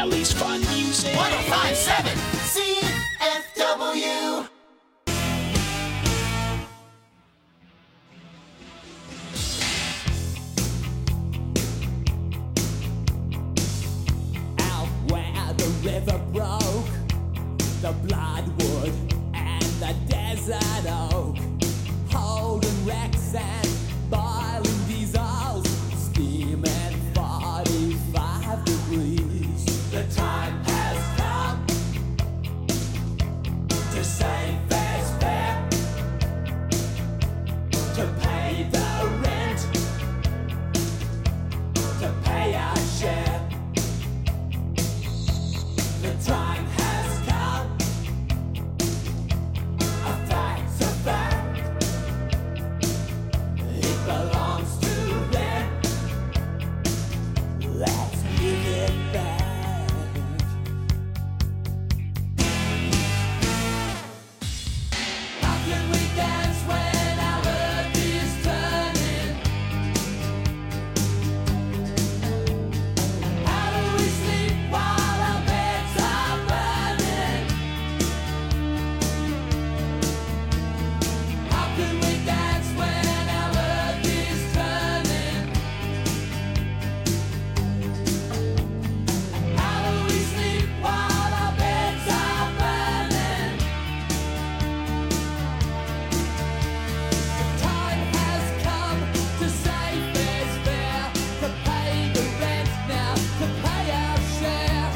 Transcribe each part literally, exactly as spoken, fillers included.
Valley's fun music. one oh five point seven C F W. Out where the river broke, the bloodwood and the desert oak, holding wrecks and boiling diesels, steaming forty-five degrees. The time has come to save fair's fair, to pay the rent, to pay our share. The time has come, a fact's a fact. It belongs to them. Let's give it back. How can we dance when our earth is turning? How do we sleep while our beds are burning? How can we dance when our earth is turning? How do we sleep while our beds are burning? The time has come to save fair's fair, to pay the rent now, to pay our share.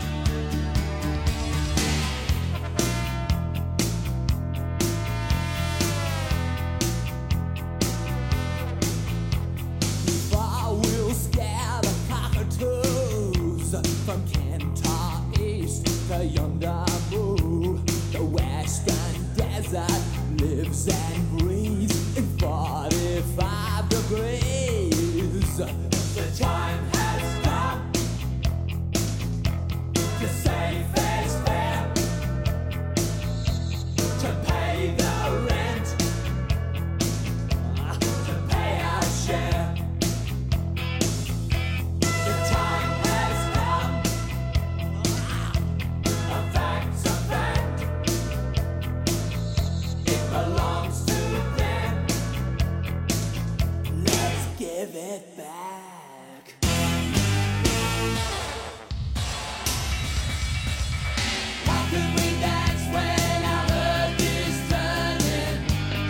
Far we'll scare the cockatoos from Kentar East to yonder Moo. The western desert lives and breathes in forty-five degrees. The time has come to save fair's fair, to pay the rent, to pay our share. The time has come, a fact's a fact. It belongs to them. Let's give it back. How can we dance when our earth is turning?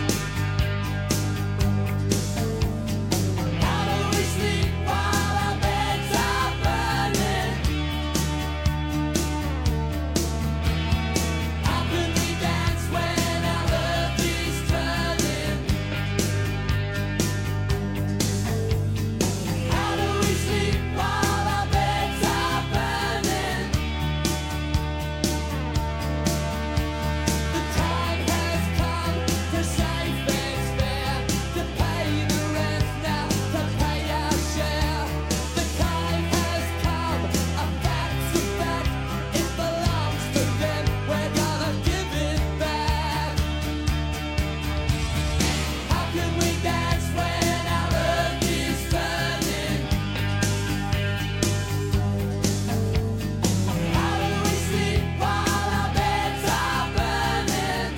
How do we sleep while our beds are burning? How can we dance when our earth is turning? How do we sleep while our beds are burning? The time has come to save fair's fair, to pay the rent now, to pay our share. The time has come, a fact's a fact. It belongs to them. We're gonna give it back. How can we dance when our earth is turning? How do we sleep while our beds are burning?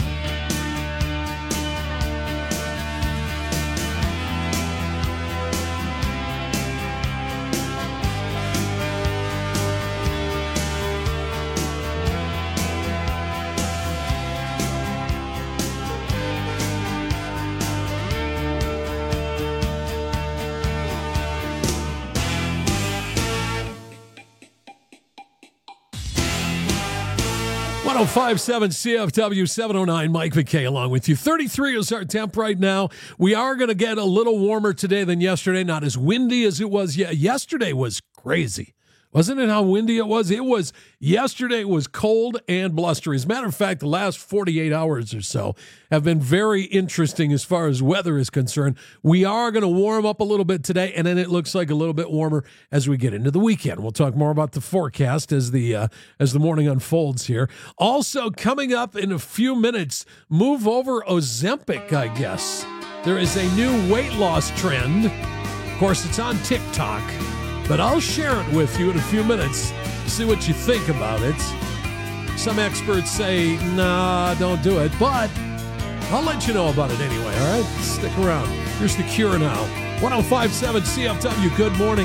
one oh five point seven C F W, seven oh nine, Mike McKay along with you. thirty-three is our temp right now. We are going to get a little warmer today than yesterday, not as windy as it was. Yeah, yesterday was crazy. Wasn't it how windy it was? It was, yesterday was cold and blustery. As a matter of fact, the last forty-eight hours or so have been very interesting as far as weather is concerned. We are going to warm up a little bit today, and then it looks like a little bit warmer as we get into the weekend. We'll talk more about the forecast as the uh, as the morning unfolds here. Also, coming up in a few minutes, move over Ozempic, I guess. There is a new weight loss trend. Of course, it's on TikTok. But I'll share it with you in a few minutes. see what you think about it. Some experts say, nah, don't do it, but I'll let you know about it anyway, all right? Stick around. Here's The Cure now. one oh five point seven C F W, good morning.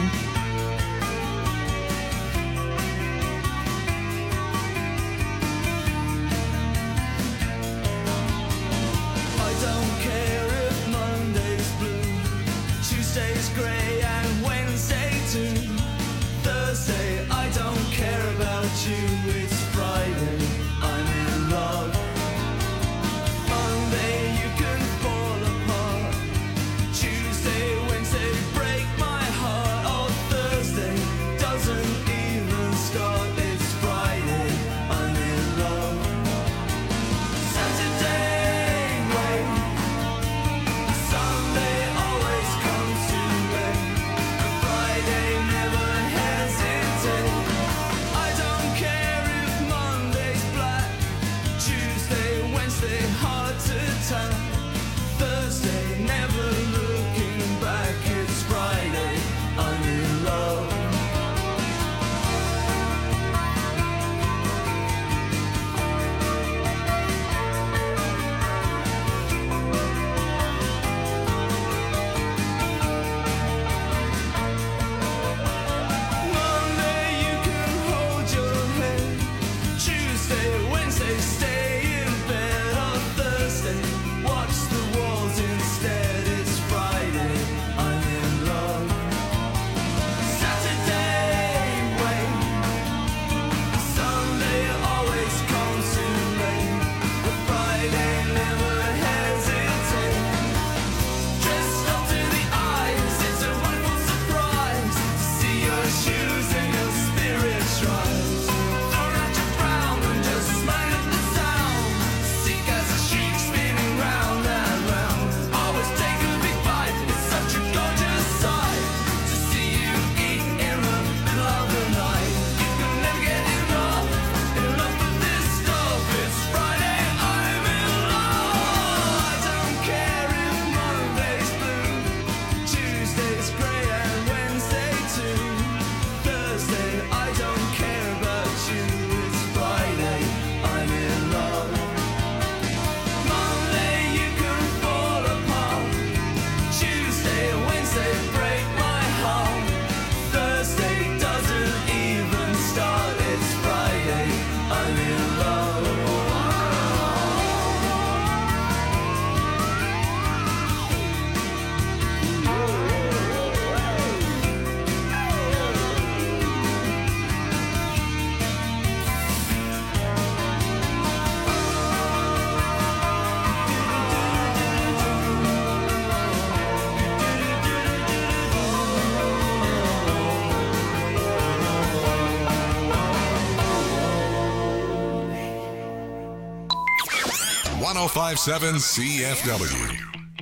one oh five point seven C F W.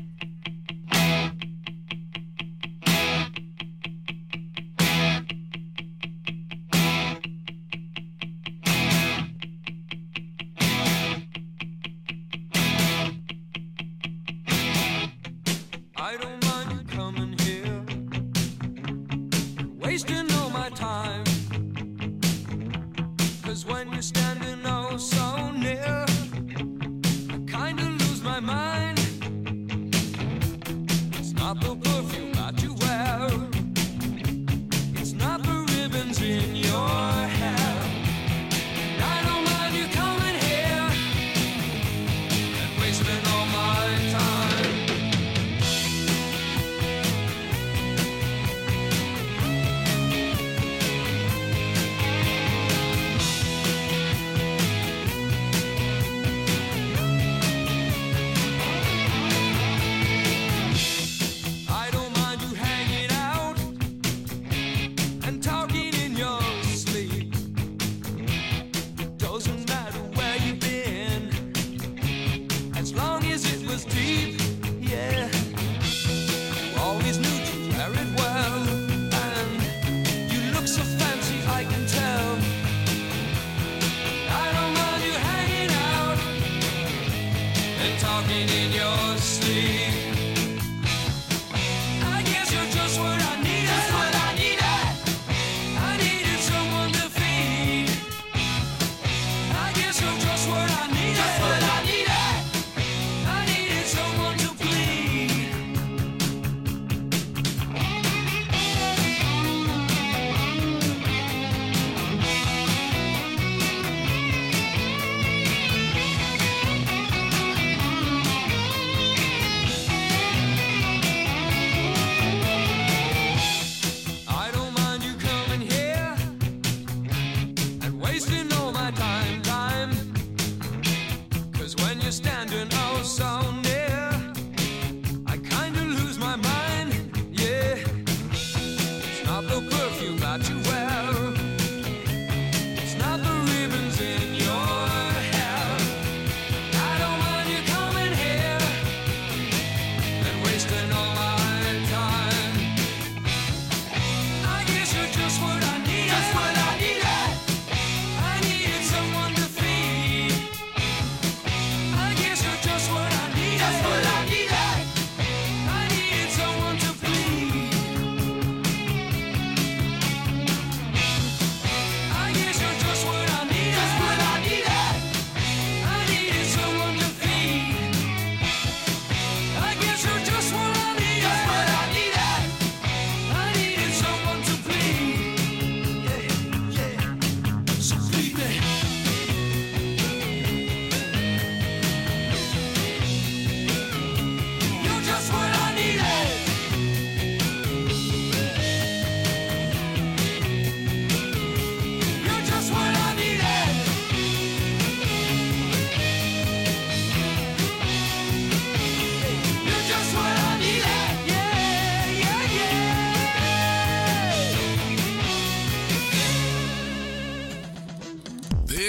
I don't mind you coming here, wasting all my time. 'Cause when you're standing oh so near, I kinda lose my mind. It's not the perfume that you wear, it's not the ribbons in your hair. And I don't mind you coming here and wasting all my time. I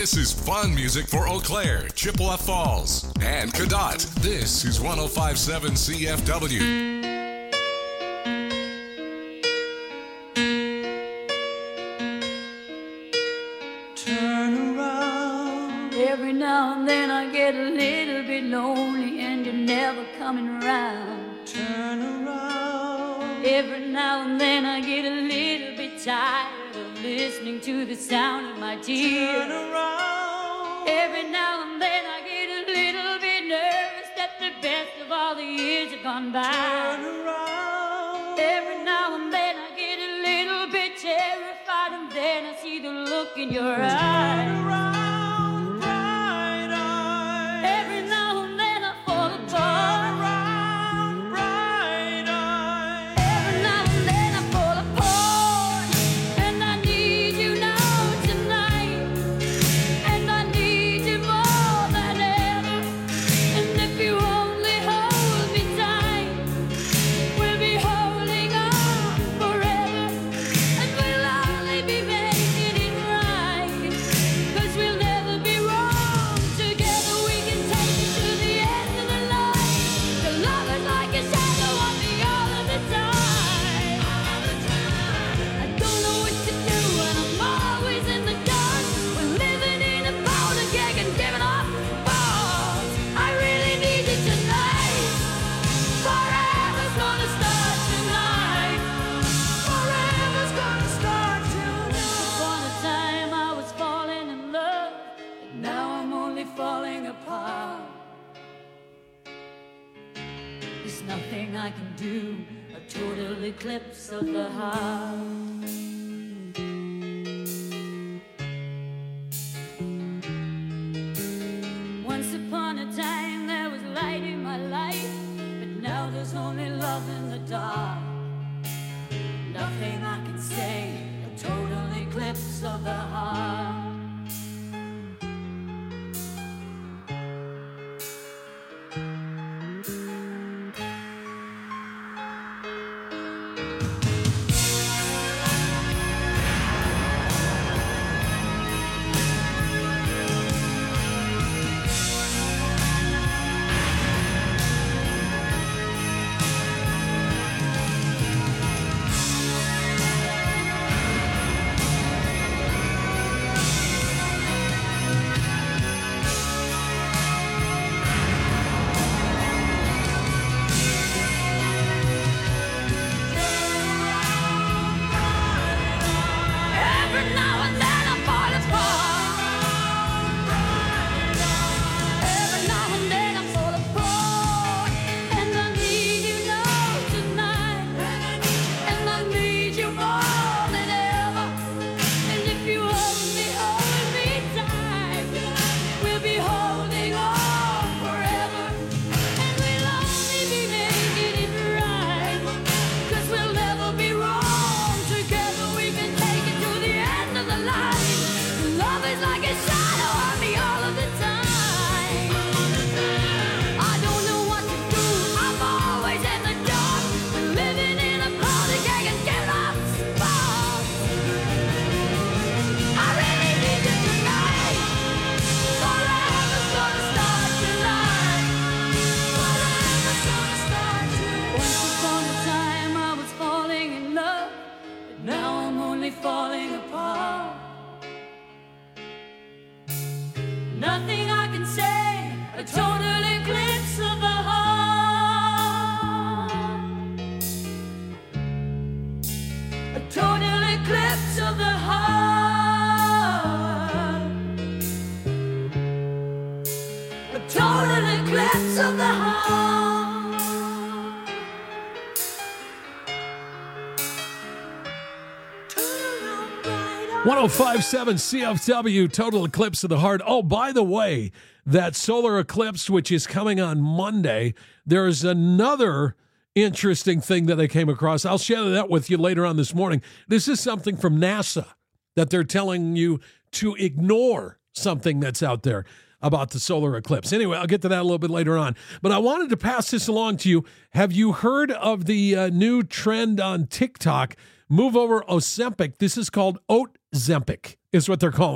This is fun music for Eau Claire, Chippewa Falls, and Cadott. This is one oh five point seven C F W. Turn around. Every now and then I get a little bit lonely and you're never coming around. Turn around. Every now and then I get a little bit tired of listening to the sound of my tears. Turn around. Every now and then I get a little bit nervous that the best of all the years have gone by. Turn around. Every now and then I get a little bit terrified and then I see the look in your eyes. Turn around, bright eyes. Every now and then I fall Turn apart. around, bright eyes. Every now and then I fall apart. And I need you now tonight. And I need you more than ever. And if you only hold me tight, we'll be holding on forever. And we'll only be making it right. 'Cause we'll never be wrong. Together we can take it to the end of the line. The love is like a shadow on me all of the time. I don't know what to do and I'm always in the dark. We're living in a powder keg and giving off balls. I really need you tonight. Forever's gonna start tonight. Forever's gonna start tonight. Upon a time I was falling in love, but now I'm only falling apart. There's nothing I can do, a total eclipse of the heart. Once upon a time there was light in my life, but now there's only love in the dark. Nothing I can say, a total eclipse of the heart. Every now and then I fall apart. Every now and then I fall apart. And I need you now tonight. And I need you more than ever. And if you hold me, hold me tight, we'll be holding on forever. And we'll only be making it right. 'Cause we'll never be wrong. Together we can take it to the end of the line. Love is like a shadow on me all of the time. I don't know what to do, I'm always in the dark. We're living in a powder keg and getting off sparks. I really need you tonight. Forever's gonna start tonight. Forever's gonna start tonight. Once upon a time I was falling in love, but now I'm only falling apart. Nothing I can say, a total eclipse of the heart. A total eclipse of the heart. A total eclipse of the heart. one oh five point seven C F W, total eclipse of the heart. Oh, by the way, that solar eclipse, which is coming on Monday, there's another interesting thing that I came across. I'll share that with you later on this morning. This is something from NASA that they're telling you to ignore something that's out there about the solar eclipse. Anyway, I'll get to that a little bit later on. But I wanted to pass this along to you. Have you heard of the uh, new trend on TikTok? Move over Ozempic. This is called Oatzempic, is what they're calling it.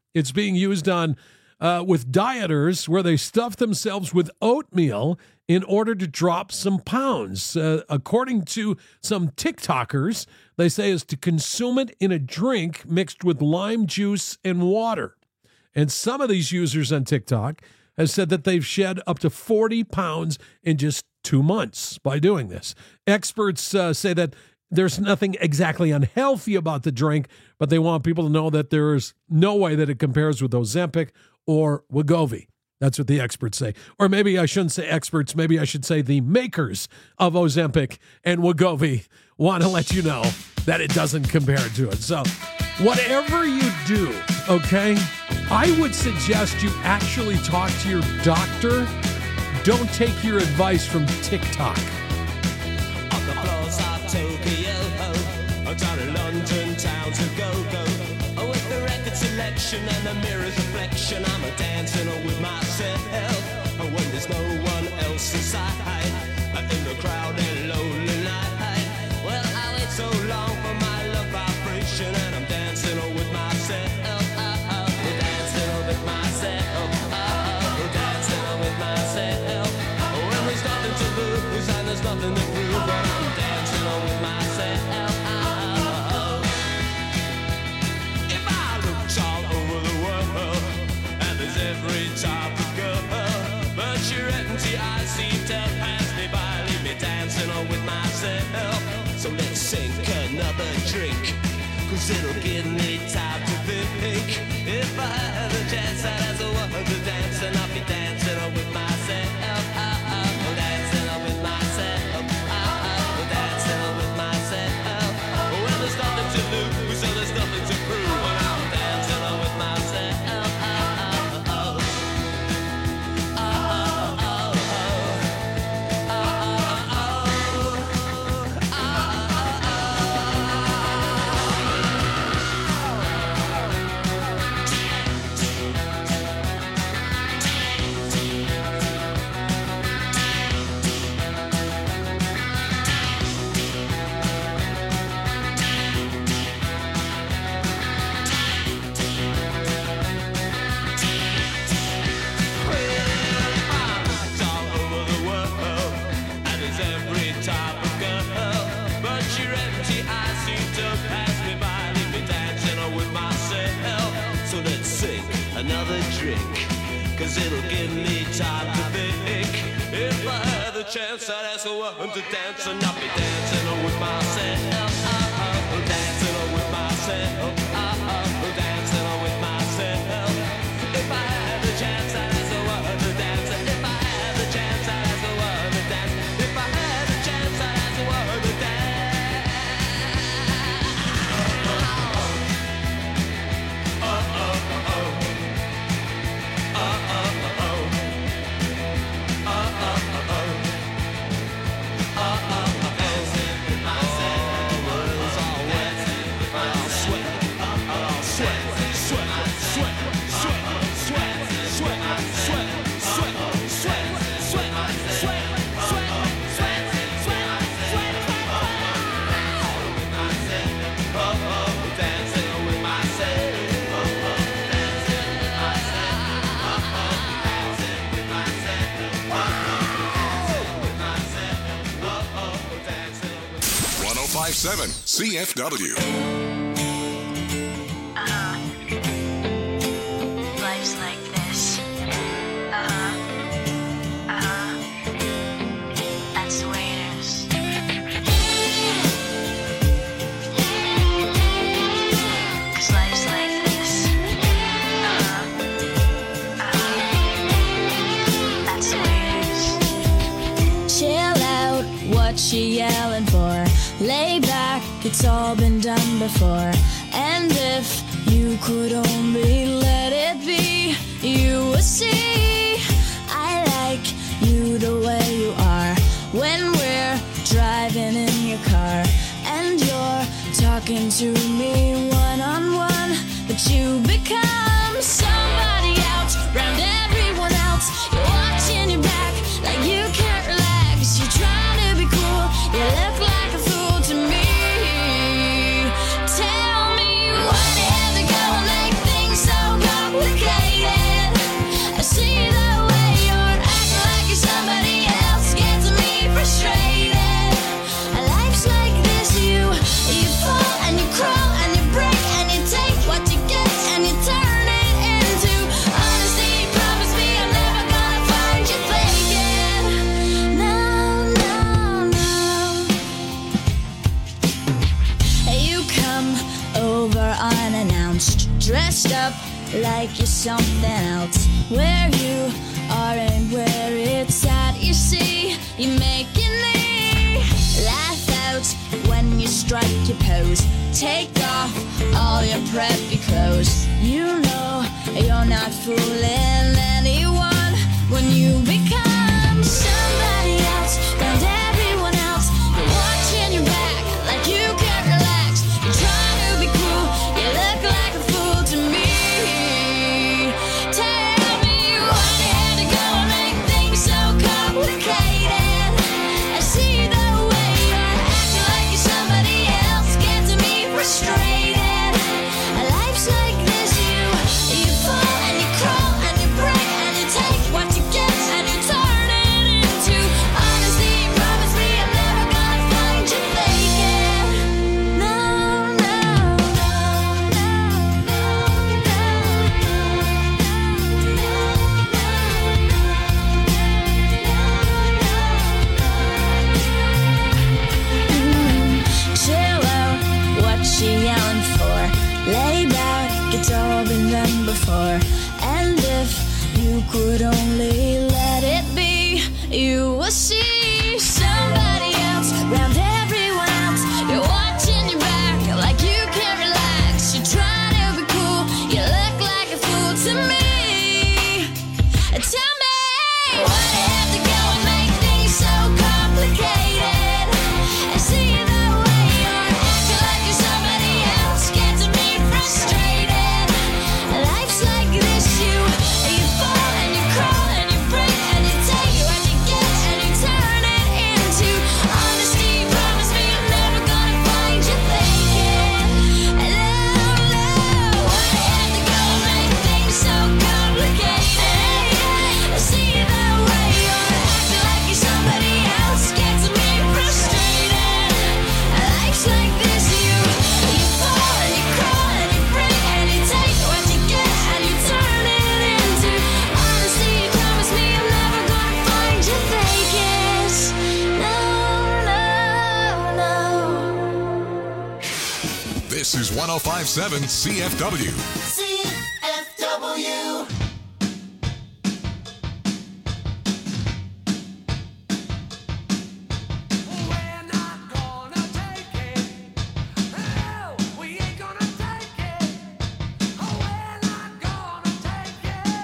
It's being used on uh, with dieters where they stuff themselves with oatmeal in order to drop some pounds. Uh, according to some TikTokers, they say is to consume it in a drink mixed with lime juice and water. And some of these users on TikTok have said that they've shed up to forty pounds in just two months by doing this. Experts uh, say that there's nothing exactly unhealthy about the drink, but they want people to know that there's no way that it compares with Ozempic or Wegovy. That's what the experts say. Or maybe I shouldn't say experts. Maybe I should say the makers of Ozempic and Wegovy want to let you know that it doesn't compare to it. So whatever you do, okay, I would suggest you actually talk to your doctor. Don't take your advice from TikTok. On the floors of Tokyo, down in London town to go-go. With the record selection and the mirror's reflection, I'm a dancing with myself. When there's no one else inside, in the crowded lonely night. Well, I wait so long for my love vibration, and I'm dancing with myself. Dancing with myself. Dancing with myself. When there's nothing to lose and there's nothing to prove, but I'm dancing with myself. If I looked all over the world, and there's every type of girl, but your empty eyes seem to pass me by, leave me dancing with myself. So let's sink another drink, cause it'll give me time to think. If I had a chance, I'd ask a woman to dance, and I'll be dancing with myself. Dancing with myself. Dancing with myself. Well, there's nothing to lose, so there's nothing to prove, and I'm dancing with myself. Another drink, cause it'll give me time to think. If I had the chance, I'd ask a woman to dance, and I'll be dancing with myself. Dancing with myself. Dancing with myself. If I had the chance, I'd ask a woman to dance. If I had the chance, I'd ask a woman to dance. If I had the chance, I'd ask a woman to dance. one oh five point seven C F W. Uh-huh. Life's like this. Uh-huh. Uh-huh. That's the way it is. Cause life's like this. Uh-huh. Uh-huh. That's the way it is. Chill out, what you yelling for? Lay back, it's all been done before. And if you could only let it be, you would see I like you the way you are. When we're driving in your car and you're talking to me one-on-one, but you become somebody else round everyone else. You're watching your back like you can't relax. You're trying to be cool, you look like a fool to me. Tell me what is it gonna make things so cold? dressed up like you're something else. Where you are and where it's at, you see, you're making me laugh out when you strike your pose. Take off all your preppy clothes. You know you're not fooling anyone when you become somebody else. Round everyone else, you're watching your back like you can't relax. You're trying to be cool, you look like a fool to me. Tell me why you had to go and make things so complicated. I see the way you're acting like you're somebody else, gets me frustrated. Life's like this, you you fall and you crawl and you break and you take what you get and you turn it into honesty. Promise me I'm never gonna find you faking. No, no, no, chill out, what you yelling for? Lay back, it's all been done before. And if you could only let it be, you will see somebody else round everyone else. You're watching your back like you can't relax. You're trying to be cool, you look like a fool to me. Tell me why you have to go and make things so complicated. I see the way you're acting like you're somebody else, gets me frustrated. Life's like this, you you fall and you crawl and you break and you take what you get and you turn it into honesty. Promise me I'm never gonna find you faking. No, no, why you have to go and make things so complicated? I see the way you're acting like you're somebody else, gets me frustrated. Life's like this, you you fall and you crawl and you break and you take what you get and you turn it into honesty. Promise me I'm never gonna find you faking. No, no, no. This is one oh five point seven C F W. C F W. We're not gonna take it. No, we ain't gonna take it. Oh, we're not gonna take it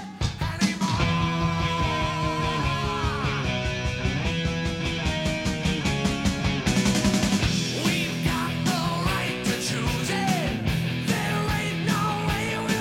anymore. We've got the right to choose it. There ain't no way we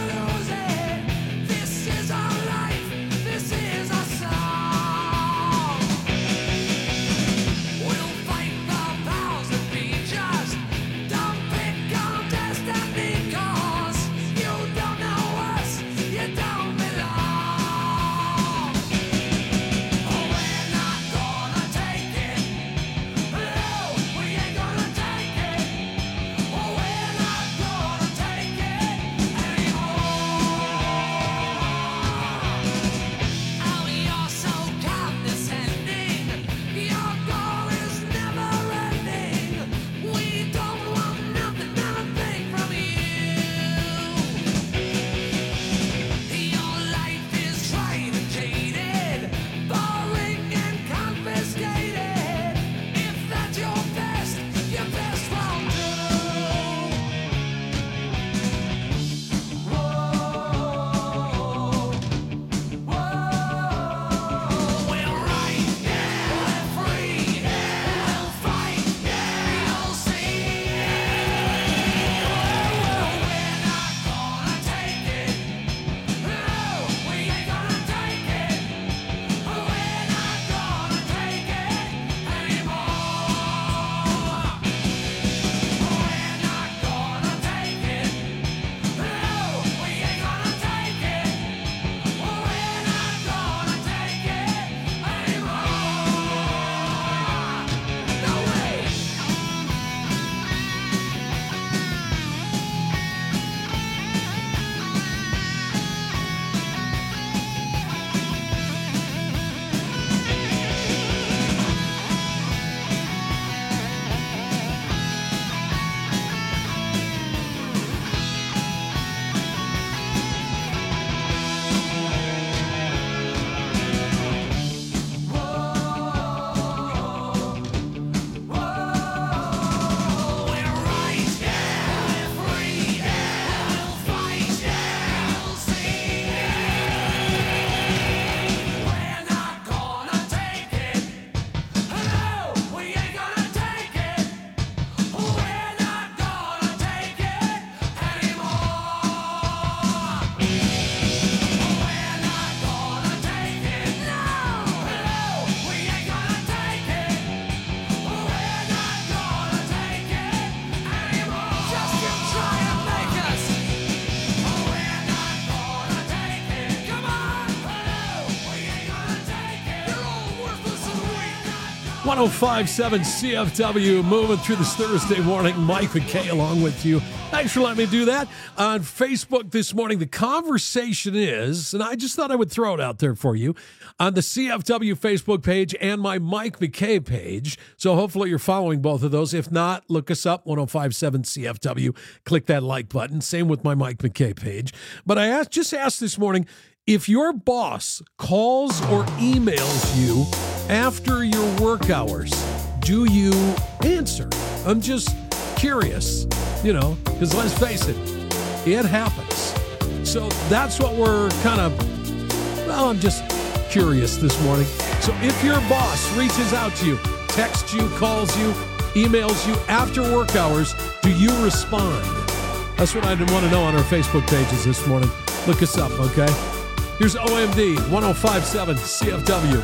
oh five point seven C F W, moving through this Thursday morning. Mike McKay along with you. Thanks for letting me do that. On Facebook this morning, the conversation is, and I just thought I would throw it out there for you, on the C F W Facebook page and my Mike McKay page. So hopefully you're following both of those. If not, look us up, one oh five point seven C F W. Click that like button. Same with my Mike McKay page. But I asked, just asked this morning, if your boss calls or emails you after your work hours, do you answer? I'm just curious, you know, because let's face it, it happens. So that's what we're kind of, well, I'm just curious this morning. So if your boss reaches out to you, texts you, calls you, emails you after work hours, do you respond? That's what I didn't want to know on our Facebook pages this morning. Look us up, okay? Here's O M D, one oh five point seven C F W.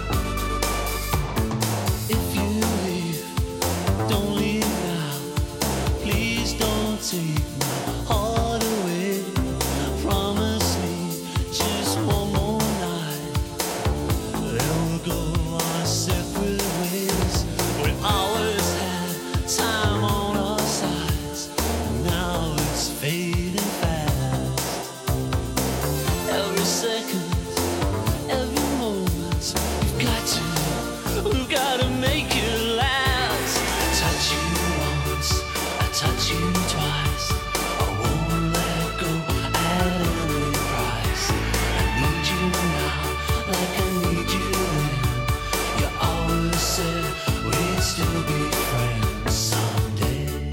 If you leave, don't leave now. Please don't take my heart away. Promise me just one more night. Then we'll go our separate ways. We always had time on our sides. Now it's fading fast. Every second, every moment, we've got to, we've got to make it last. I touch you once, I touch you twice. I won't let go at any price. I need you now, like I need you then. You always said we'd still be friends someday.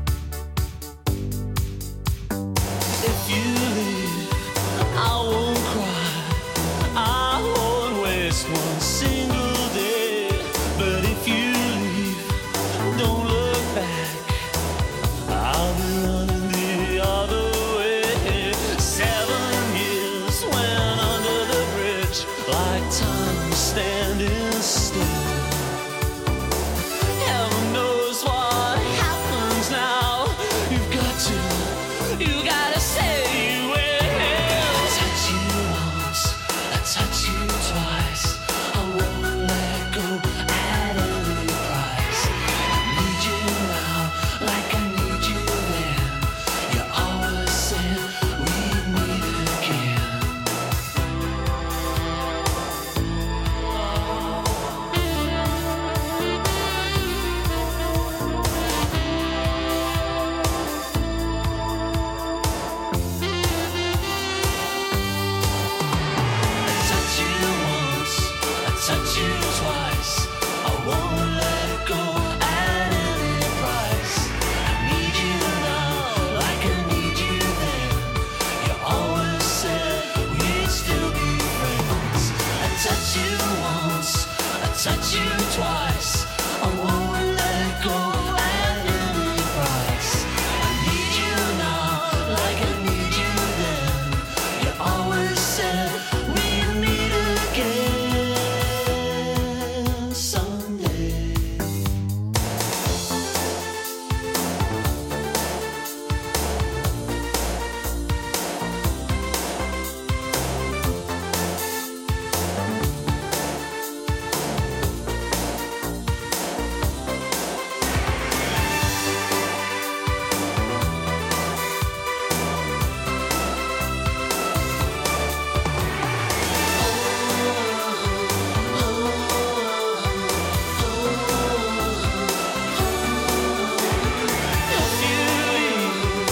If you leave, I won't cry, I won't waste one single day. But if you leave, don't look back, I'll be running the other way. Seven years went under the bridge, like time was standing still. Heaven knows what happens now. You've got to, you gotta say you will. I touch you once, I touch you twice. I won't let go at any price. I need you now, like I need you then. You always said we'd meet again. I touch you once, I touch you twice. I won't let go at any price. I need you now, like I need you then. You always said we'd still be friends. I touch you once, I touch you twice. I won't let go at any price. I need you now, like I need you then. You always said we'd meet again someday. If you leave,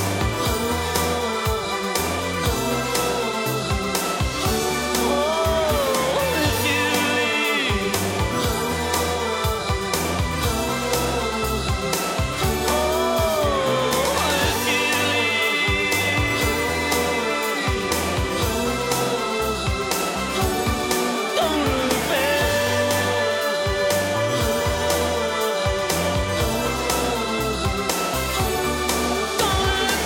oh, if you leave, oh, if you leave, don't look back, don't look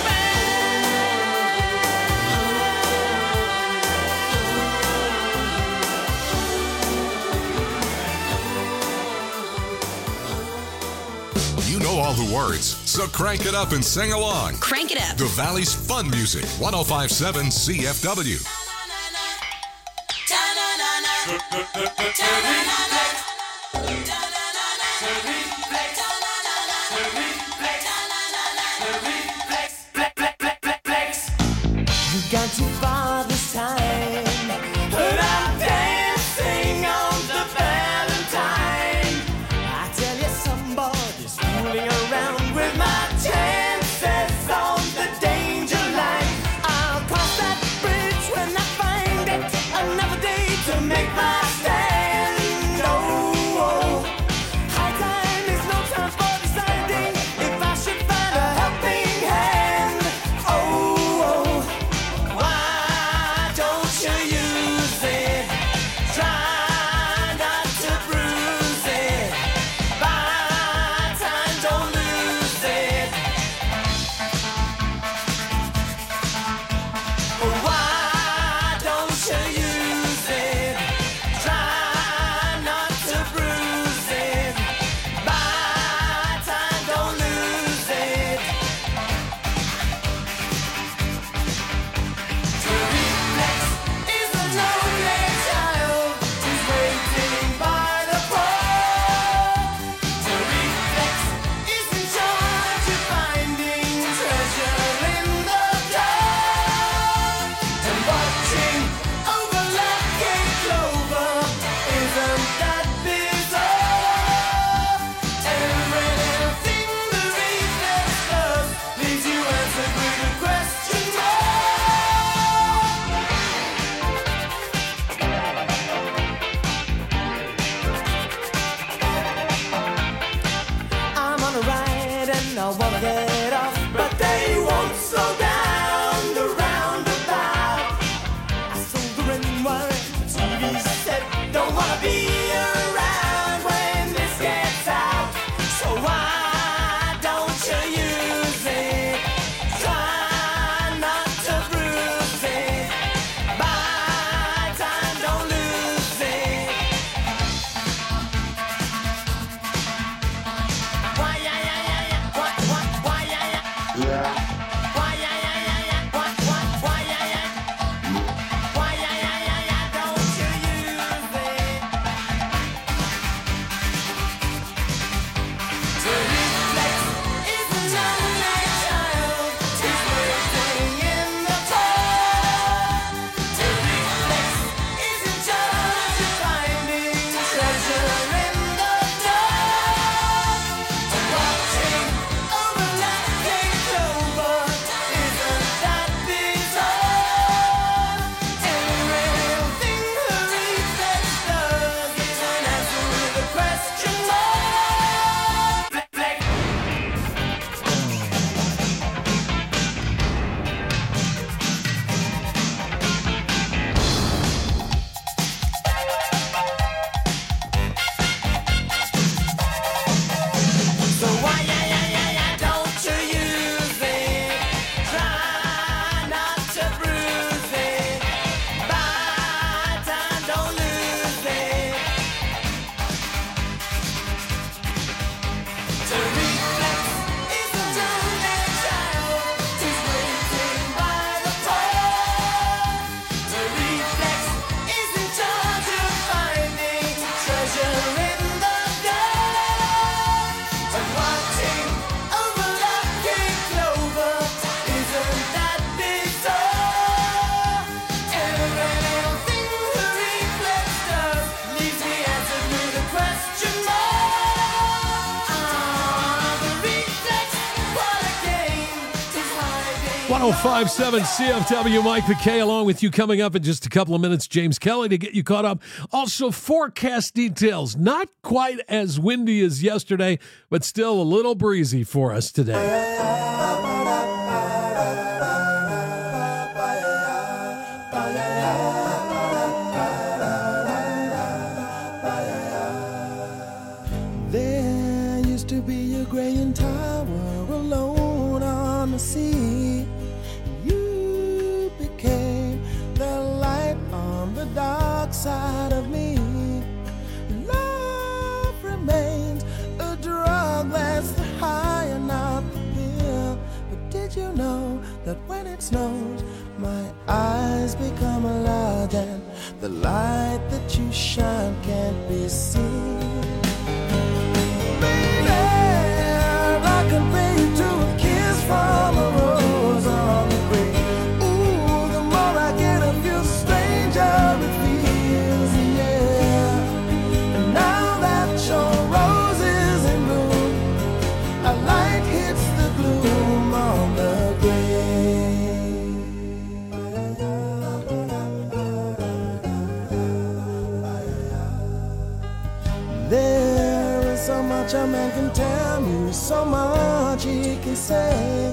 You know all the words, so crank it up and sing along. Crank it up. The Valley's fun music, one oh five point seven C F W. Ta-na-na-na. Ta-na-na-na. Ta-na-na-na. I wanna get off, but they won't slow down the roundabout. I sold the red and white, the T V said, don't wanna be around when this gets out. So why don't you use it? Try not to bruise it. Buy time, don't lose it. Why, yeah, yeah, yeah, yeah. What, what, why, yeah, yeah. Why, yeah, yeah, yeah, yeah. What, what, why, yeah, yeah. Why, yeah, yeah, yeah, yeah. Don't you use it. To reflex is a lonely child. He's waiting in the cold. To reflex is in charge of finding treasure in the dark. To watching overlapping clover, isn't that bizarre? Everything her reflex does is an answer with a question mark. Flex, flex. So why, yeah, yeah, yeah, yeah, don't you use it? Try not to bruise it. Buy time, don't lose it. To reflex is a lonely child who's waiting by the pole. To reflex is in charge of finding treasure in the dark. And watching overlapping clover, isn't that bizarre? Everything the reflex does leaves me answered with a question mark. Ah, the reflex, what a game is hiding. one oh five point seven C F W, Mike McKay, along with you. Coming up in just a couple of minutes, James Kelly to get you caught up. Also, forecast details. Not quite as windy as yesterday, but still a little breezy for us today. There used to be a graying tower alone on the sea. You became the light on the dark side of me. Love remains a drug that's the high and not the pill. But did you know that when it snows, my eyes become large and the light that you shine can't be seen? Baby, I compare you to a kiss from a rose on the grave. Ooh, the more I get of you, the stranger it feels, yeah. And now that your rose is in bloom, a light hits the gloom on the grave. There is so much a man can tell me, so much he can say.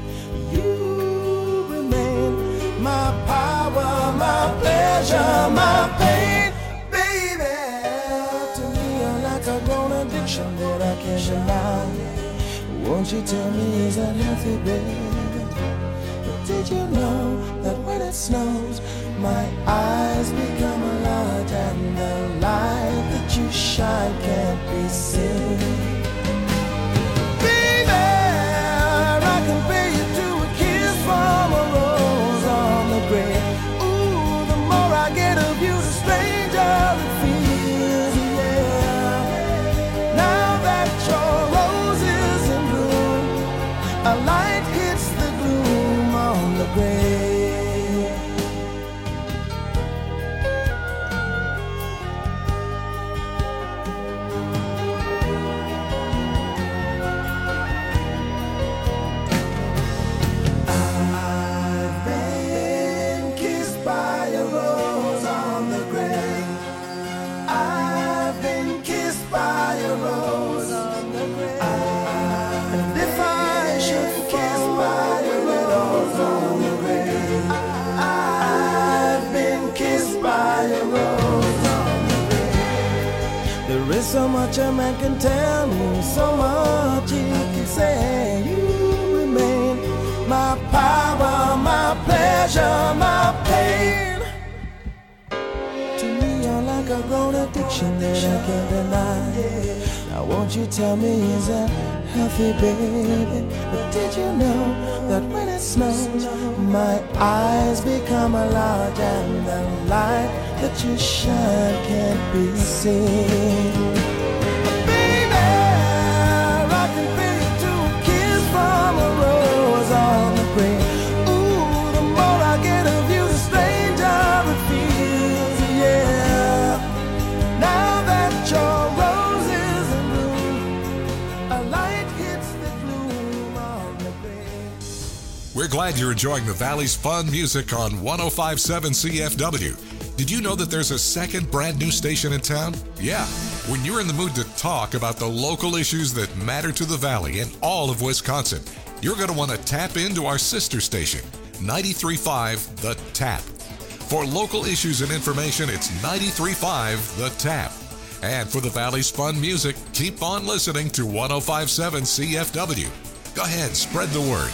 You remain my power, my pleasure, my pain. Baby, to me you're like a grown addiction that I can't deny. Won't you tell me, is that healthy, baby? But did you know that when it snows, my eyes become large and the light that you shine can't be seen? Baby, I compare you to a kiss from a rose on the grave. Ooh, the more I get of you, the stranger it feels, yeah. Now that your rose is in bloom, a light hits the gloom on the grave. I've been kissed by a rose on the grave. I've been kissed by a rose on the grave. And if I much a man can tell me, so much he can say. You remain my power, my pleasure, my pain. To me, you're like a grown addiction that I can't deny. Now won't you tell me, is that healthy, baby? But did you know that when it snows, my eyes become large and the light that you shine can't be seen? Baby, I can feel you to a kiss from a rose on the grave. Ooh, the more I get of you, the stranger it feels, yeah. Now that your rose is in bloom, a light hits the gloom on the grave. We're glad you're enjoying the Valley's fun music on one oh five point seven C F W. Did you know that there's a second brand new station in town? Yeah. When you're in the mood to talk about the local issues that matter to the Valley and all of Wisconsin, you're going to want to tap into our sister station, ninety-three point five The Tap. For local issues and information, it's ninety-three point five The Tap. And for the Valley's fun music, keep on listening to one oh five point seven C F W. Go ahead, spread the word.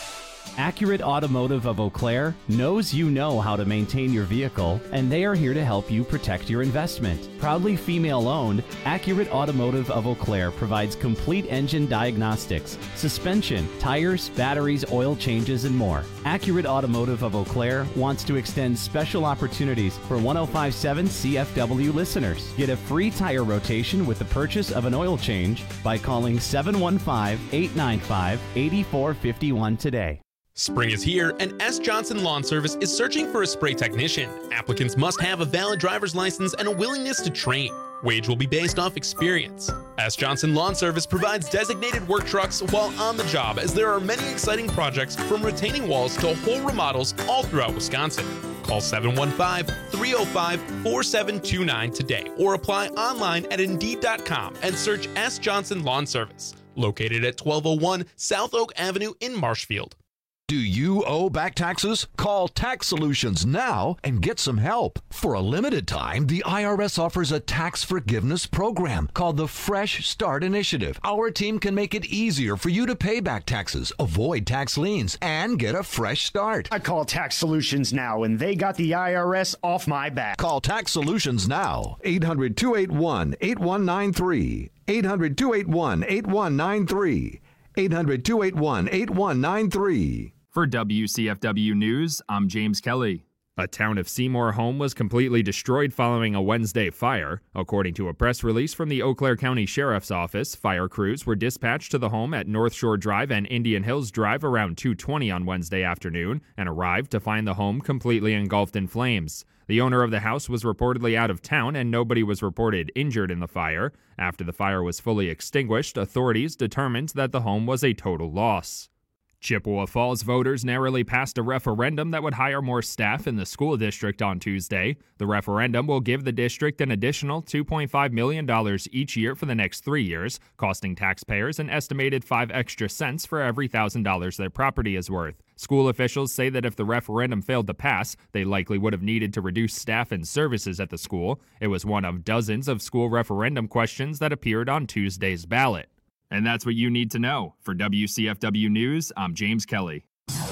Accurate Automotive of Eau Claire knows you know how to maintain your vehicle, and they are here to help you protect your investment. Proudly female-owned, Accurate Automotive of Eau Claire provides complete engine diagnostics, suspension, tires, batteries, oil changes, and more. Accurate Automotive of Eau Claire wants to extend special opportunities for one oh five point seven C F W listeners. Get a free tire rotation with the purchase of an oil change by calling seven one five, eight nine five, eight four five one today. Spring is here, and S. Johnson Lawn Service is searching for a spray technician. Applicants must have a valid driver's license and a willingness to train. Wage will be based off experience. S. Johnson Lawn Service provides designated work trucks while on the job, as there are many exciting projects from retaining walls to whole remodels all throughout Wisconsin. Call seven one five, three oh five, four seven two nine today or apply online at Indeed dot com and search S. Johnson Lawn Service, located at twelve oh one South Oak Avenue in Marshfield. Do you owe back taxes? Call Tax Solutions now and get some help. For a limited time, the I R S offers a tax forgiveness program called the Fresh Start Initiative. Our team can make it easier for you to pay back taxes, avoid tax liens, and get a fresh start. I call Tax Solutions now, and they got the I R S off my back. Call Tax Solutions now. eight hundred, two eight one, eight one nine three. eight hundred, two eight one, eight one nine three. eight hundred, two eight one, eight one nine three. For W C F W News, I'm James Kelly. A town of Seymour home was completely destroyed following a Wednesday fire. According to a press release from the Eau Claire County Sheriff's Office, fire crews were dispatched to the home at North Shore Drive and Indian Hills Drive around two twenty on Wednesday afternoon and arrived to find the home completely engulfed in flames. The owner of the house was reportedly out of town and nobody was reported injured in the fire. After the fire was fully extinguished, authorities determined that the home was a total loss. Chippewa Falls voters narrowly passed a referendum that would hire more staff in the school district on Tuesday. The referendum will give the district an additional two point five million dollars each year for the next three years, costing taxpayers an estimated five extra cents for every one thousand dollars their property is worth. School officials say that if the referendum failed to pass, they likely would have needed to reduce staff and services at the school. It was one of dozens of school referendum questions that appeared on Tuesday's ballot. And that's what you need to know. For W C F W News, I'm James Kelly.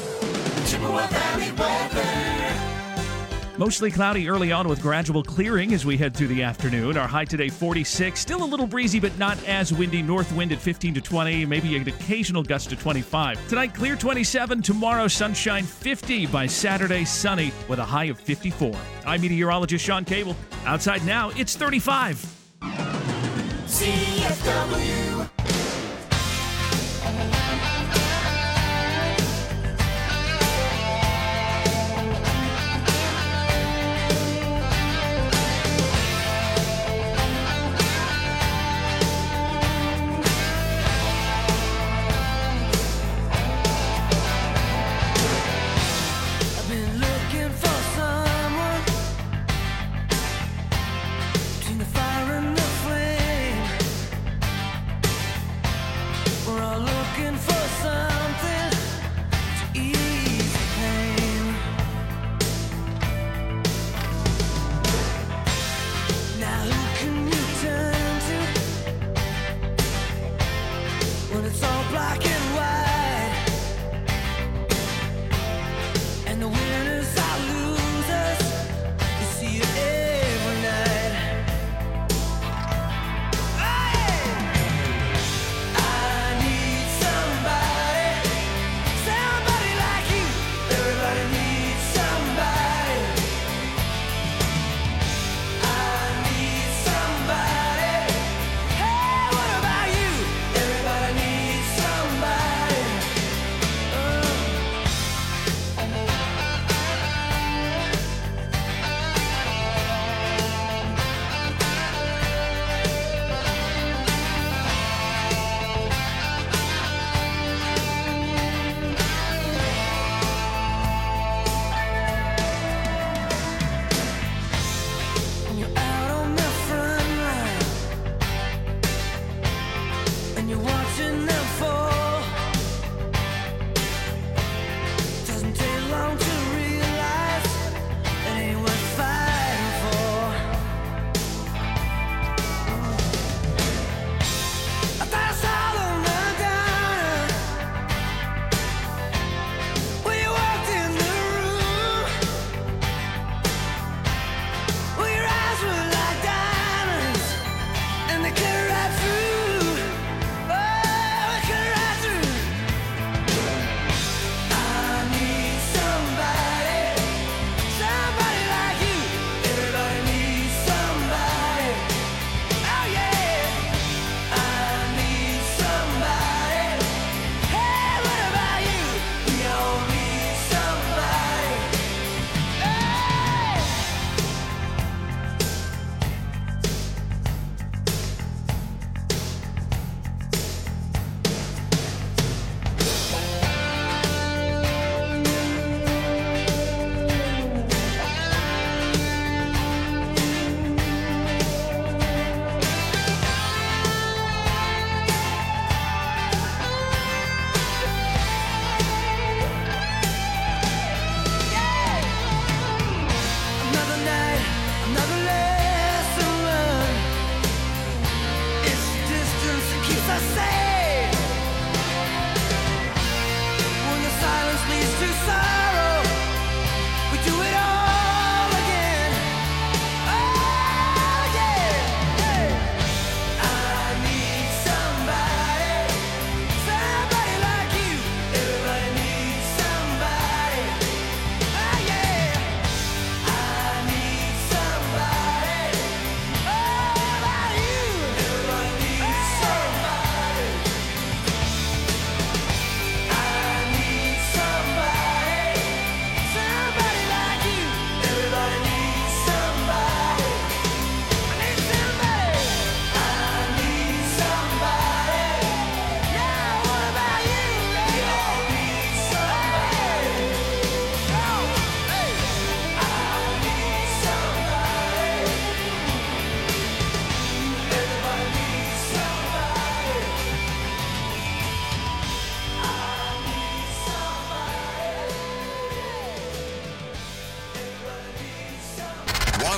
Chippewa Valley weather. Mostly cloudy early on with gradual clearing as we head through the afternoon. Our high today forty-six. Still a little breezy, but not as windy. North wind at fifteen to twenty, maybe an occasional gust to twenty-five. Tonight, clear twenty-seven. Tomorrow, sunshine fifty. By Saturday, sunny with a high of fifty-four. I'm meteorologist Sean Cable. Outside now, it's thirty-five. C F W.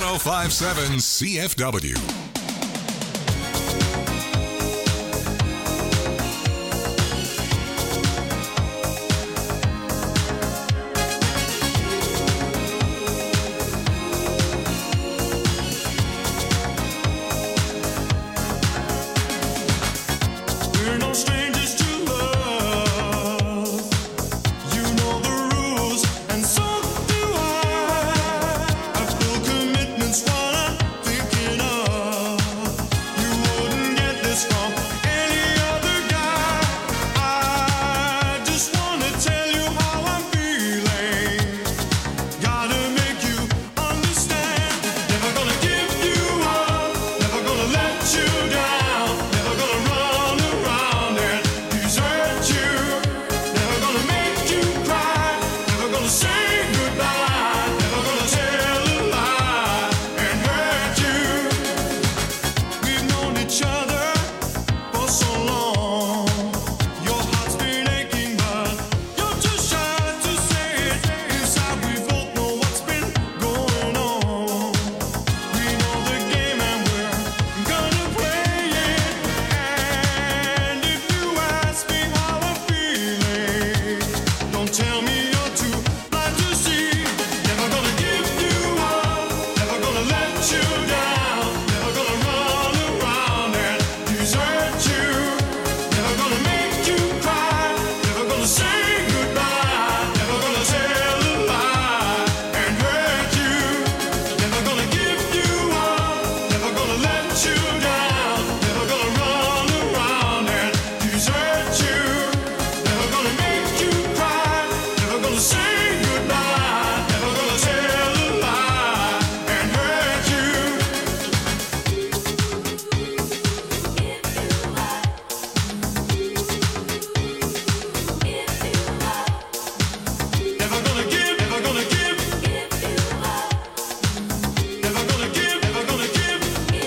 one oh five point seven C F W. We're no strangers to love. You know the rules, and so do I. I feel commitment's what I'm thinking of. You wouldn't get this from any other guy. I just wanna tell you how I'm feeling. Gotta make you understand. Never gonna give you up. Never gonna let you down. Never gonna run around and desert you. Never gonna make you cry. Never gonna say goodbye. Never gonna tell a lie and hurt you. We've known each other for so long. Your heart's been aching, but you're too shy to say it. Inside we both know what's been going on. We know the game and we're gonna play it. And if you ask me how I'm feeling, don't tell me you're too blind to see. Never gonna give you up. Never gonna let you down. Never gonna run around and desert you. Never gonna make you cry. Never gonna say goodbye. Never gonna tell a lie and hurt you. Never gonna give you up. Never gonna let you down. Never gonna run around and desert you. Never gonna make you cry. Never gonna say goodbye. Never gonna tell a lie and hurt you. Never gonna give, never gonna give. Never gonna give, never gonna give.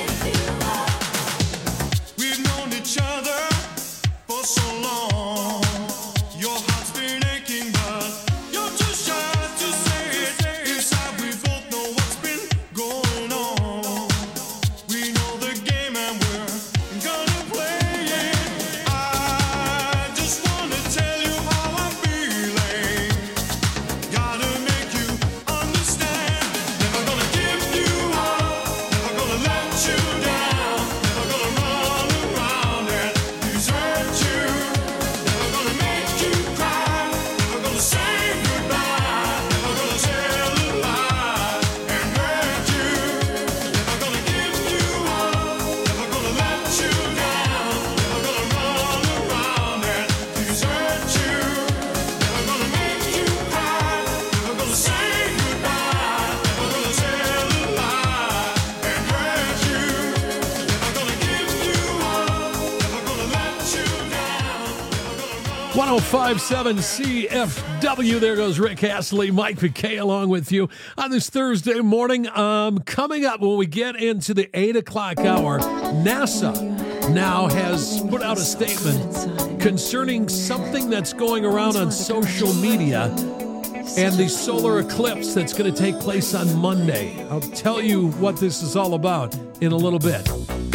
We've known each other for so long. Your heart's been aching, but you're too shy to say it. Inside we both know what's been going on. We know the game and we're gonna play it. I just wanna tell you how I'm feeling. Gotta make you understand. Never gonna give you up. Never gonna let you down. Never gonna run around and desert you. Never gonna make you cry. Never gonna say goodbye. Never gonna tell a lie and hurt you. Never gonna give you up. Never gonna let you down. Never gonna run around and desert you. Never gonna make you cry. Never gonna say goodbye. Never gonna tell a lie and hurt you. Never gonna give you up. Never gonna let you down. one oh five point seven C F W. There goes Rick Astley, Mike McKay along with you on this Thursday morning. Um, coming up when we get into the eight o'clock hour, NASA now has put out a statement concerning something that's going around on social media and the solar eclipse that's going to take place on Monday. I'll tell you what this is all about in a little bit.